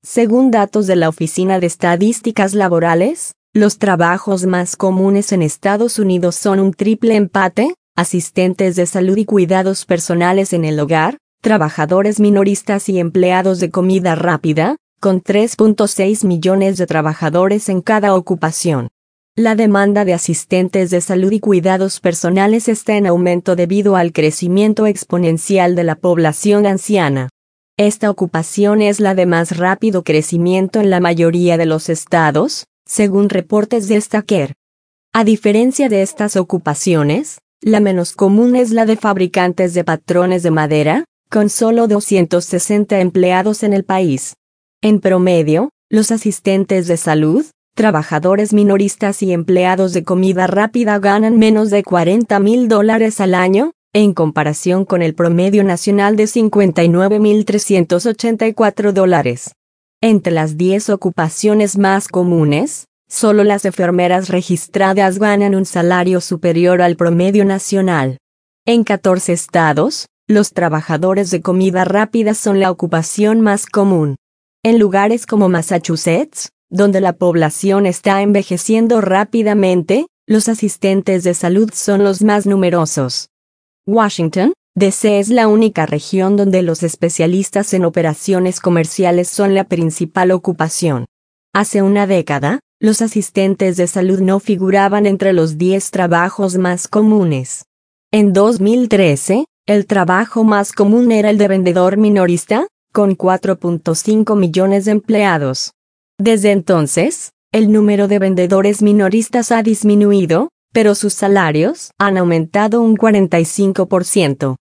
Según datos de la Oficina de Estadísticas Laborales, los trabajos más comunes en Estados Unidos son un triple empate: asistentes de salud y cuidados personales en el hogar, trabajadores minoristas y empleados de comida rápida, con 3.6 millones de trabajadores en cada ocupación. La demanda de asistentes de salud y cuidados personales está en aumento debido al crecimiento exponencial de la población anciana. Esta ocupación es la de más rápido crecimiento en la mayoría de los estados, según reportes de Stacker. A diferencia de estas ocupaciones, la menos común es la de fabricantes de patrones de madera, con solo 260 empleados en el país. En promedio, los asistentes de salud, trabajadores minoristas y empleados de comida rápida ganan menos de $40,000 al año, en comparación con el promedio nacional de $59,384. Entre las 10 ocupaciones más comunes, solo las enfermeras registradas ganan un salario superior al promedio nacional. En 14 estados, los trabajadores de comida rápida son la ocupación más común. En lugares como Massachusetts, donde la población está envejeciendo rápidamente, los asistentes de salud son los más numerosos. Washington, D.C. es la única región donde los especialistas en operaciones comerciales son la principal ocupación. Hace una década, los asistentes de salud no figuraban entre los 10 trabajos más comunes. En 2013, el trabajo más común era el de vendedor minorista, con 4.5 millones de empleados. Desde entonces, el número de vendedores minoristas ha disminuido, pero sus salarios han aumentado un 45%.